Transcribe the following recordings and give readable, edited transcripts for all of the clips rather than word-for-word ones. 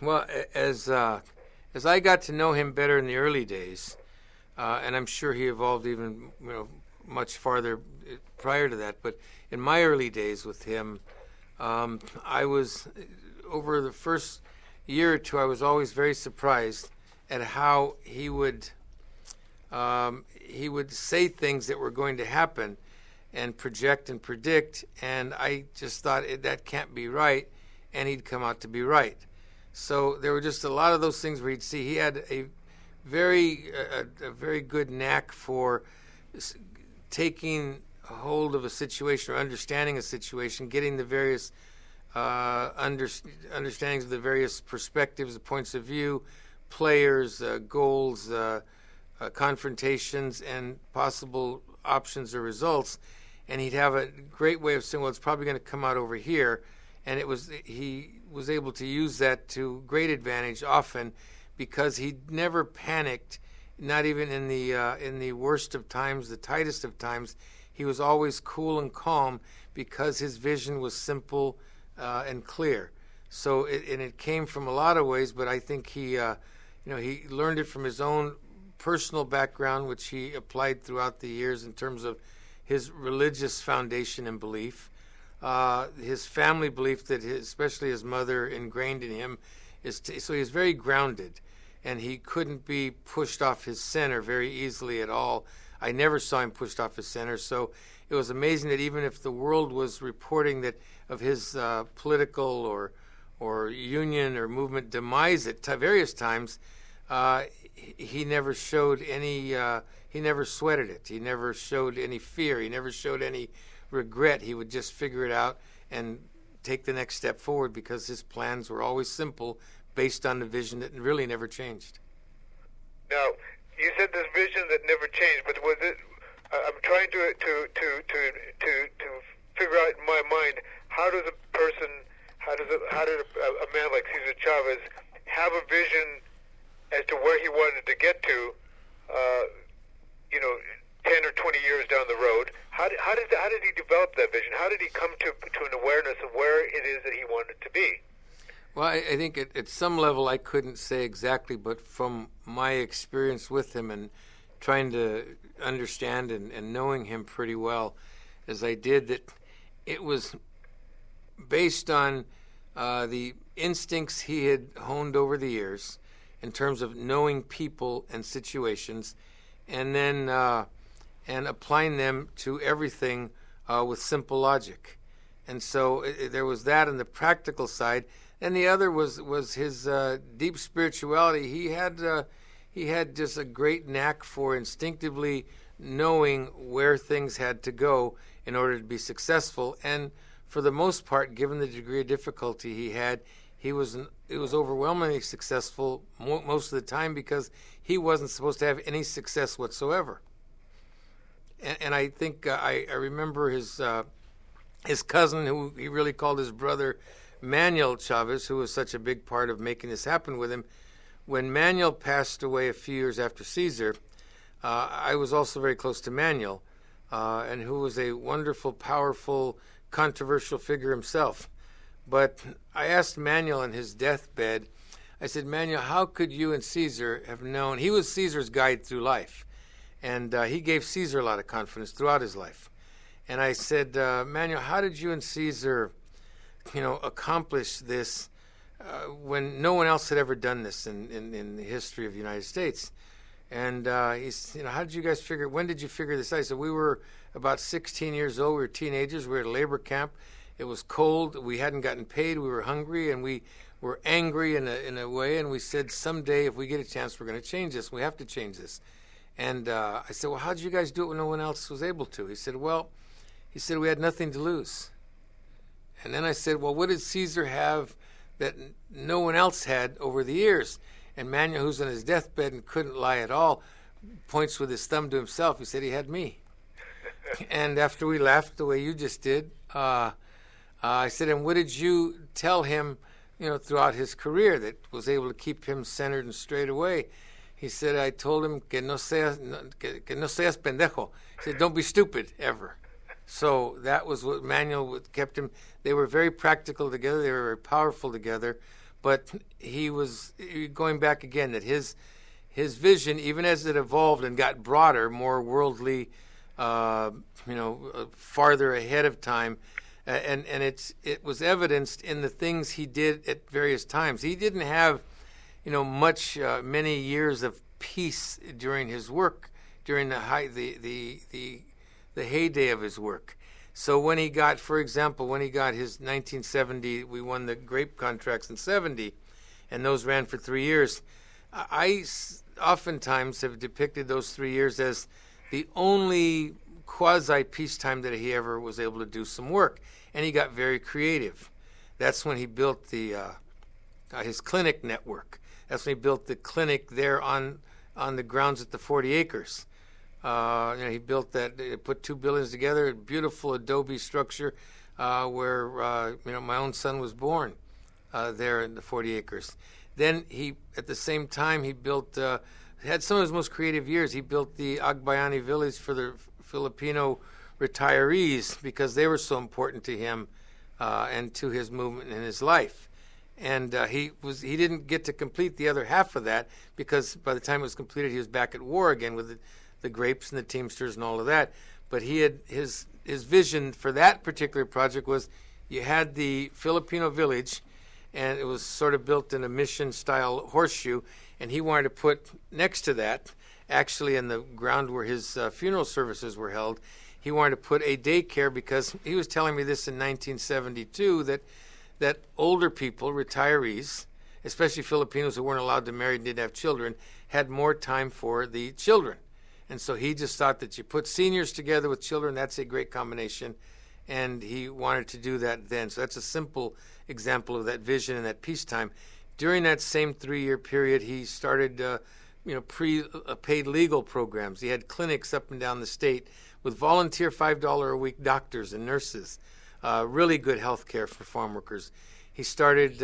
Well, as I got to know him better in the early days, and I'm sure he evolved even much farther prior to that. But in my early days with him, I was over the first year or two. I was always very surprised at how he would say things that were going to happen and project and predict, and I just thought that can't be right, and he'd come out to be right. So there were just a lot of those things where he'd see. He had a very good knack for taking hold of a situation or understanding a situation, getting the various understandings of the various perspectives, the points of view, players, goals, confrontations, and possible options or results. And he'd have a great way of saying, well, it's probably going to come out over here. And he was able to use that to great advantage often, because he never panicked, not even in the worst of times, the tightest of times. He was always cool and calm because his vision was simple and clear. So it came from a lot of ways, but I think he learned it from his own personal background, which he applied throughout the years in terms of his religious foundation and belief, his family belief that especially his mother ingrained in him. So he was very grounded, and he couldn't be pushed off his center very easily at all. I never saw him pushed off his center, so it was amazing that even if the world was reporting that of his political or union or movement demise at various times, he never showed any. He never sweated it. He never showed any fear. He never showed any regret. He would just figure it out and take the next step forward, because his plans were always simple, based on the vision that really never changed. Now, you said this vision that never changed, but was it? I'm trying to figure out in my mind, how does a man like Cesar Chavez have a vision as to where he wanted to get to, 10 or 20 years down the road? How did he develop that vision? How did he come to an awareness of where it is that he wanted to be? Well, I think at some level I couldn't say exactly, but from my experience with him and trying to understand and knowing him pretty well as I did, that it was based on the instincts he had honed over the years in terms of knowing people and situations, and then and applying them to everything with simple logic. And so there was that on the practical side. And the other was his deep spirituality. He had just a great knack for instinctively knowing where things had to go in order to be successful. And for the most part, given the degree of difficulty he had, it was overwhelmingly successful most of the time, because he wasn't supposed to have any success whatsoever. And I think I remember his cousin, who he really called his brother, Manuel Chavez, who was such a big part of making this happen with him. When Manuel passed away a few years after Cesar, I was also very close to Manuel, and who was a wonderful, powerful, controversial figure himself. But I asked Manuel on his deathbed, I said, Manuel, how could you and Cesar have known? He was Cesar's guide through life, and he gave Cesar a lot of confidence throughout his life. And I said, Manuel, how did you and Cesar accomplish this when no one else had ever done this in the history of the United States? And he said, how did you guys figure? When did you figure this out? I said, we were about 16 years old. We were teenagers. We were at a labor camp. It was cold. We hadn't gotten paid. We were hungry, and we were angry in a way. And we said, someday, if we get a chance, we're going to change this. We have to change this. And I said, well, how did you guys do it when no one else was able to? He said, we had nothing to lose. And then I said, well, what did Cesar have that no one else had over the years? And Manuel, who's on his deathbed and couldn't lie at all, points with his thumb to himself. He said he had me. And after we laughed the way you just did, I said, and what did you tell him, throughout his career that was able to keep him centered and straight away? He said, I told him, que no seas pendejo. He said, don't be stupid, ever. So that was what Manuel kept him. They were very practical together. They were very powerful together. But he was going back again, that his vision, even as it evolved and got broader, more worldly, farther ahead of time, and it was evidenced in the things he did at various times. He didn't have, many years of peace during his work, during the heyday of his work. So when he got, for example, his 1970, we won the grape contracts in 70, and those ran for 3 years. I oftentimes have depicted those 3 years as the only quasi-peacetime that he ever was able to do some work, and he got very creative. That's when he built his clinic network. That's when he built the clinic there on the grounds at the 40 acres. He built that, put two buildings together, a beautiful adobe structure where my own son was born there in the 40 acres. Then at the same time, he built, had some of his most creative years. He built the Agbayani village for the Filipino retirees because they were so important to him and to his movement in his life. And he didn't get to complete the other half of that because by the time it was completed, he was back at war again with the grapes and the Teamsters and all of that. But he had his vision for that particular project was you had the Filipino village, and it was sort of built in a mission-style horseshoe, and he wanted to put next to that, actually in the ground where his funeral services were held, he wanted to put a daycare because he was telling me this in 1972 that older people, retirees, especially Filipinos who weren't allowed to marry and didn't have children, had more time for the children. And so he just thought that you put seniors together with children, that's a great combination. And he wanted to do that then. So that's a simple example of that vision and that peacetime. During that same 3-year period, he started paid legal programs. He had clinics up and down the state with volunteer $5 a week doctors and nurses. Really good health care for farm workers. He started,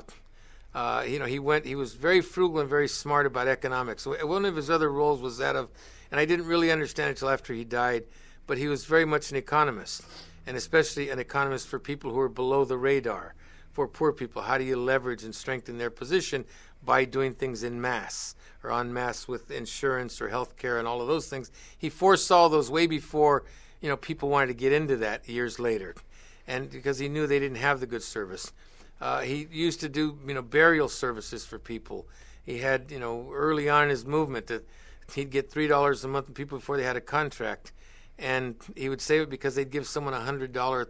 he was very frugal and very smart about economics. So one of his other roles was that of, and I didn't really understand it until after he died, but he was very much an economist, and especially an economist for people who are below the radar, for poor people. How do you leverage and strengthen their position by doing things in mass or en masse with insurance or health care and all of those things? He foresaw those way before, people wanted to get into that years later. And because he knew they didn't have the good service. He used to do, burial services for people. He had, early on in his movement that he'd get $3 a month from people before they had a contract. And he would save it because they'd give someone $100 or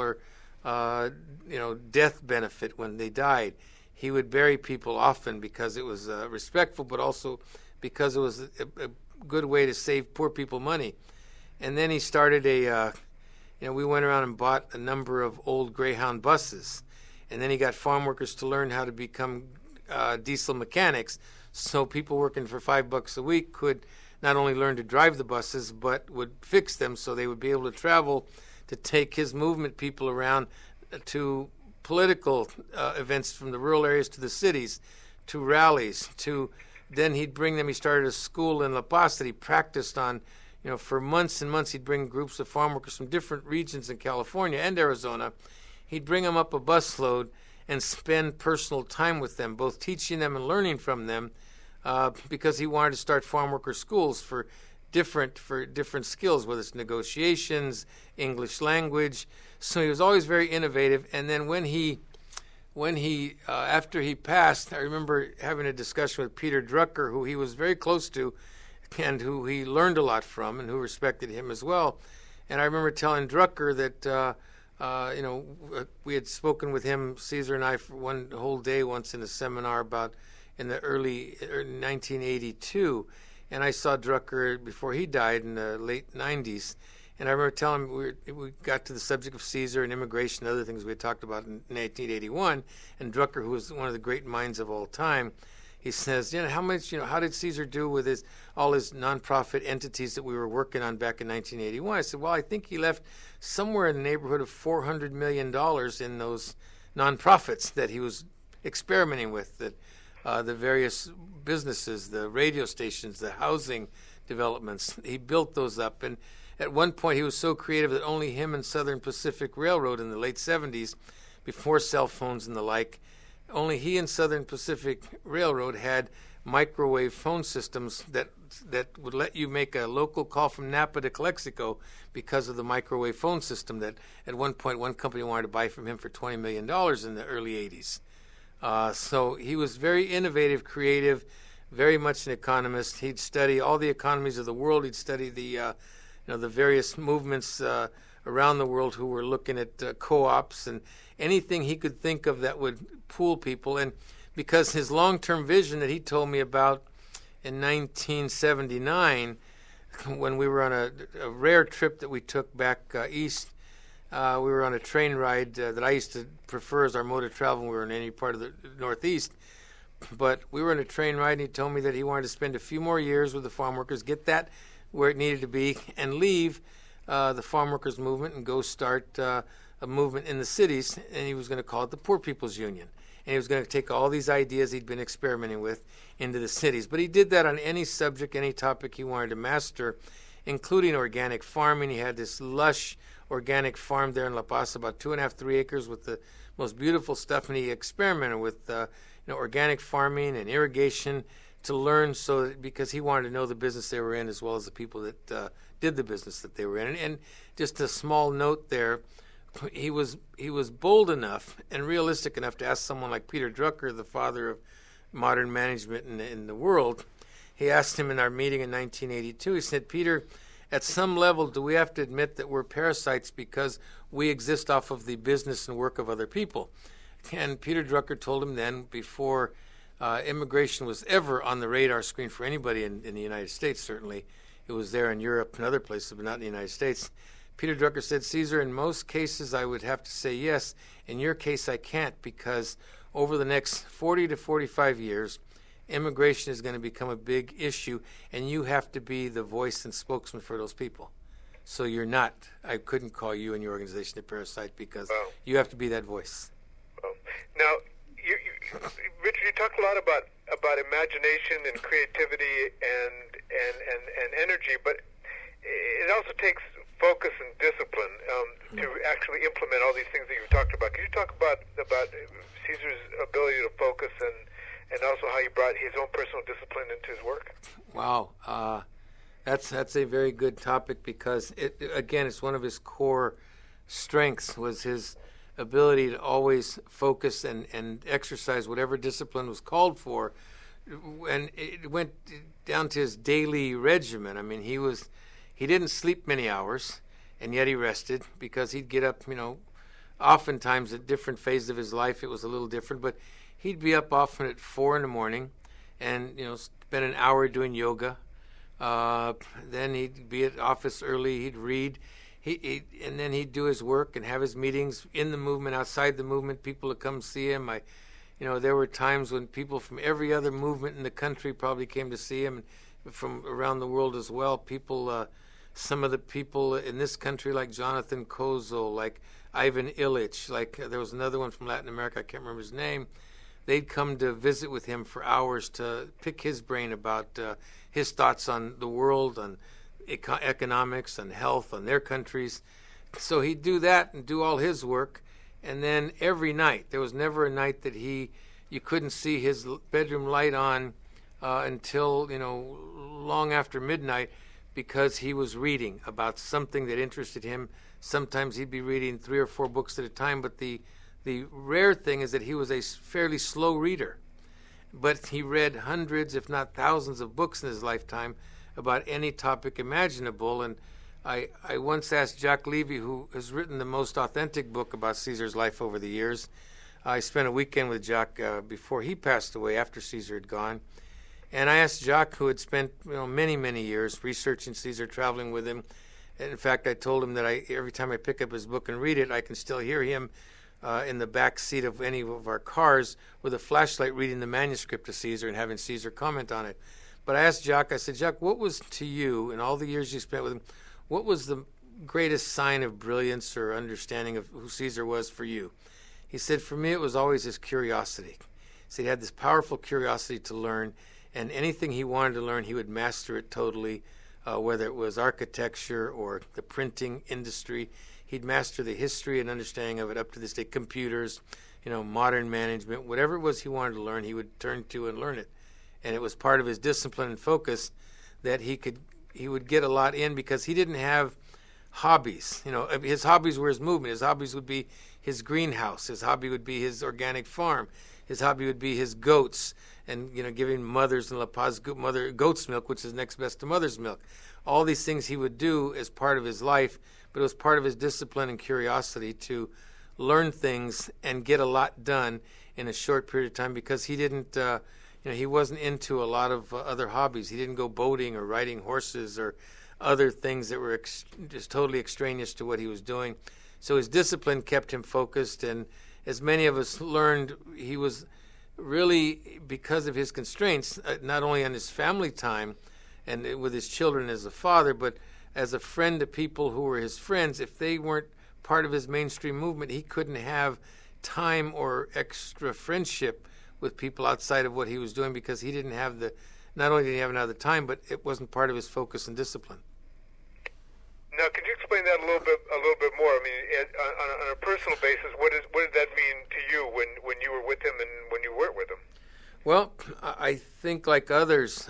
$300, death benefit when they died. He would bury people often because it was respectful, but also because it was a good way to save poor people money. And then he started we went around and bought a number of old Greyhound buses. And then he got farm workers to learn how to become diesel mechanics. So people working for $5 a week could not only learn to drive the buses, but would fix them so they would be able to travel to take his movement people around to political events from the rural areas to the cities, to rallies, then he'd bring them. He started a school in La Paz that he practiced on. For months and months, he'd bring groups of farm workers from different regions in California and Arizona. He'd bring them up a busload and spend personal time with them, both teaching them and learning from them, because he wanted to start farm worker schools for different skills, whether it's negotiations, English language. So he was always very innovative. And then when he after he passed, I remember having a discussion with Peter Drucker, who he was very close to, and who he learned a lot from, and who respected him as well. And I remember telling Drucker that, we had spoken with him, Caesar and I, for one whole day once in a seminar about in the early 1982. And I saw Drucker before he died in the late 90s. And I remember telling him, we got to the subject of Caesar and immigration and other things we had talked about in 1981. And Drucker, who was one of the great minds of all time, he says, how did Caesar do with all his nonprofit entities that we were working on back in 1981? I said, well, I think he left somewhere in the neighborhood of $400 million in those nonprofits that he was experimenting with, that the various businesses, the radio stations, the housing developments. He built those up. And at one point, he was so creative that only him and Southern Pacific Railroad in the late 70s, before cell phones and the like, only he and Southern Pacific Railroad had microwave phone systems that would let you make a local call from Napa to Calexico because of the microwave phone system that at one point one company wanted to buy from him for $20 million in the early 80s. So he was very innovative, creative, very much an economist. He'd study all the economies of the world. He'd study the various movements around the world who were looking at co-ops and anything he could think of that would pool people. And because his long-term vision that he told me about in 1979, when we were on a rare trip that we took back east, we were on a train ride that I used to prefer as our mode of travel when we were in any part of the Northeast. But we were on a train ride, and he told me that he wanted to spend a few more years with the farm workers, get that where it needed to be, and leave the farm workers movement and go start a movement in the cities, and he was going to call it the Poor People's Union. And he was going to take all these ideas he'd been experimenting with into the cities. But he did that on any subject, any topic he wanted to master, including organic farming. He had this lush organic farm there in La Paz, about 2.5, 3 acres with the most beautiful stuff. And he experimented with organic farming and irrigation to learn, because he wanted to know the business they were in as well as the people that did the business that they were in. And just a small note there, he was bold enough and realistic enough to ask someone like Peter Drucker, the father of modern management in the world. He asked him in our meeting in 1982, he said, "Peter, at some level, do we have to admit that we're parasites because we exist off of the business and work of other people?" And Peter Drucker told him then, before immigration was ever on the radar screen for anybody in the United States, certainly. It was there in Europe and other places, but not in the United States. Peter Drucker said, "Caesar, in most cases I would have to say yes. In your case I can't, because over the next 40 to 45 years, immigration is going to become a big issue, and you have to be the voice and spokesman for those people. So you're not, I couldn't call you and your organization a parasite, because you have to be that voice." Now, Richard, you talk a lot about imagination and creativity and energy, but it also takes focus and discipline to actually implement all these things that you've talked about. Can you talk about Caesar's ability to focus and also how he brought his own personal discipline into his work? Wow, that's a very good topic, because it's one of his core strengths was his ability to always focus and exercise whatever discipline was called for, and it went down to his daily regimen. I mean, he didn't sleep many hours, and yet he rested, because he'd get up, oftentimes at different phases of his life it was a little different, but he'd be up often at 4 a.m. and spend an hour doing yoga. Then he'd be at office early, he'd read, and then he'd do his work and have his meetings in the movement, outside the movement. People would come see him. There were times when people from every other movement in the country probably came to see him, from around the world as well. People, some of the people in this country, like Jonathan Kozol, like Ivan Illich, like there was another one from Latin America, I can't remember his name. They'd come to visit with him for hours to pick his brain about his thoughts on the world, on economics and health on their countries. So he'd do that and do all his work, and then every night, there was never a night that you couldn't see his bedroom light on until long after midnight, because he was reading about something that interested him. Sometimes he'd be reading 3 or 4 books at a time, but the rare thing is that he was a fairly slow reader, but he read hundreds, if not thousands, of books in his lifetime about any topic imaginable. And I once asked Jacques Levy, who has written the most authentic book about Caesar's life over the years. I spent a weekend with Jacques before he passed away, after Caesar had gone. And I asked Jacques, who had spent many, many years researching Caesar, traveling with him. And in fact, I told him that every time I pick up his book and read it, I can still hear him in the back seat of any of our cars with a flashlight reading the manuscript of Caesar and having Caesar comment on it. But I asked Jacques, I said, "Jacques, what was to you, in all the years you spent with him, what was the greatest sign of brilliance or understanding of who Caesar was for you?" He said, "For me, it was always his curiosity." He said he had this powerful curiosity to learn, and anything he wanted to learn, he would master it totally, whether it was architecture or the printing industry. He'd master the history and understanding of it up to this day, computers, modern management, whatever it was he wanted to learn, he would turn to and learn it. And it was part of his discipline and focus that he would get a lot in because he didn't have hobbies. His hobbies were his movement. His hobbies would be his greenhouse. His hobby would be his organic farm. His hobby would be his goats and, giving mothers in La Paz goat's milk, which is next best to mother's milk. All these things he would do as part of his life, but it was part of his discipline and curiosity to learn things and get a lot done in a short period of time because he didn't, he wasn't into a lot of other hobbies. He didn't go boating or riding horses or other things that were just totally extraneous to what he was doing. So his discipline kept him focused, and as many of us learned, he was really, because of his constraints, not only on his family time and with his children as a father, but as a friend to people who were his friends. If they weren't part of his mainstream movement, he couldn't have time or extra friendship with people outside of what he was doing because he didn't have not only did he have another time, but it wasn't part of his focus and discipline. Now, could you explain that a little bit more? I mean, on a personal basis, what did that mean to you when you were with him and when you weren't with him? Well, I think like others,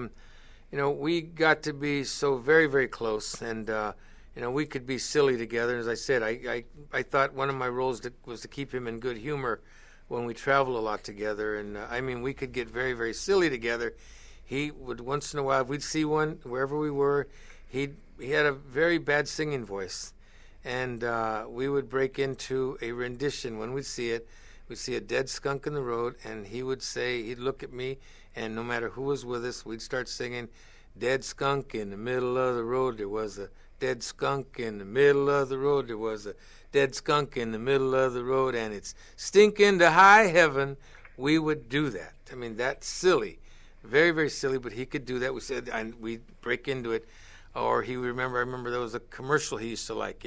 we got to be so very, very close, and we could be silly together. As I said, I thought one of my roles was to keep him in good humor when we travel a lot together, and we could get very, very silly together. He would once in a while, if we'd see one wherever we were, he had a very bad singing voice, and we would break into a rendition. When we'd see it, we'd see a dead skunk in the road, and he'd look at me, and no matter who was with us, we'd start singing, "Dead skunk in the middle of the road, there was a dead skunk in the middle of the road, there was a dead skunk in the middle of the road, and it's stinking to high heaven." We would do that. That's silly. Very, very silly, but he could do that. We said, and we'd break into it. Or I remember there was a commercial he used to like,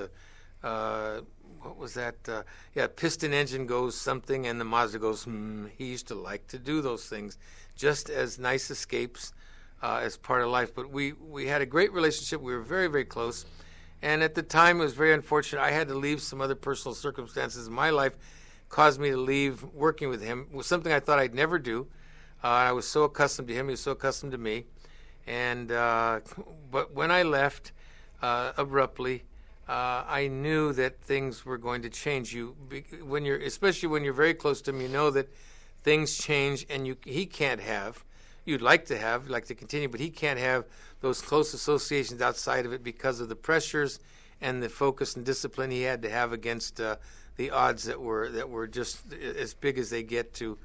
what was that? Piston engine goes something and the Mazda goes, He used to like to do those things just as nice escapes as part of life. But we had a great relationship. We were very, very close. And at the time, it was very unfortunate. I had to leave. Some other personal circumstances in my life caused me to leave working with him. It was something I thought I'd never do. I was so accustomed to him. He was so accustomed to me. And but when I left abruptly, I knew that things were going to change. Especially when you're very close to him, you know that things change, and he can't have. You'd like to continue, but he can't have those close associations outside of it because of the pressures and the focus and discipline he had to have against the odds that were just as big as they get to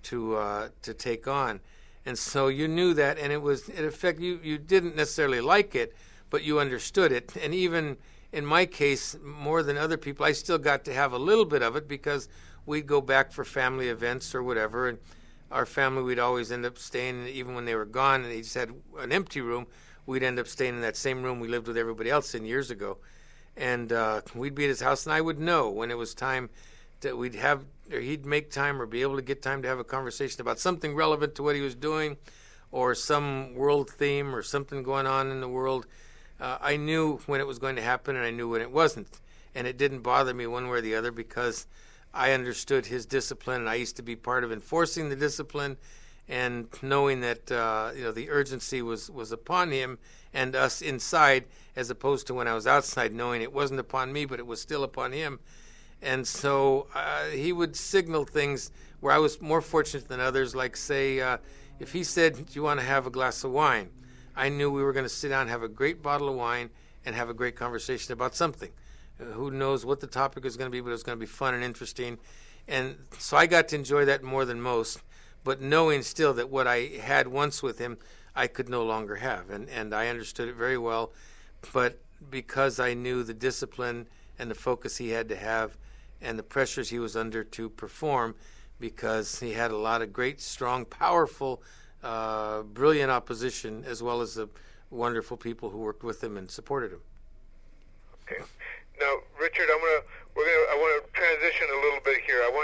take on. And so you knew that, and it affected you. You didn't necessarily like it, but you understood it. And even in my case, more than other people, I still got to have a little bit of it because we'd go back for family events or whatever. And our family, we'd always end up staying, even when they were gone and they just had an empty room, we'd end up staying in that same room we lived with everybody else in years ago. And we'd be at his house, and I would know when it was time that he'd make time or be able to get time to have a conversation about something relevant to what he was doing or some world theme or something going on in the world. I knew when it was going to happen, and I knew when it wasn't. And it didn't bother me one way or the other because I understood his discipline, and I used to be part of enforcing the discipline and knowing that the urgency was upon him and us inside, as opposed to when I was outside, knowing it wasn't upon me, but it was still upon him. And so he would signal things where I was more fortunate than others, like, say, if he said, "Do you want to have a glass of wine?" I knew we were going to sit down and have a great bottle of wine and have a great conversation about something. Who knows what the topic was going to be, but it was going to be fun and interesting. And so I got to enjoy that more than most, but knowing still that what I had once with him, I could no longer have. And I understood it very well, but because I knew the discipline and the focus he had to have and the pressures he was under to perform, because he had a lot of great, strong, powerful, brilliant opposition, as well as the wonderful people who worked with him and supported him. Okay. Now, Richard, I want to transition a little bit here. I want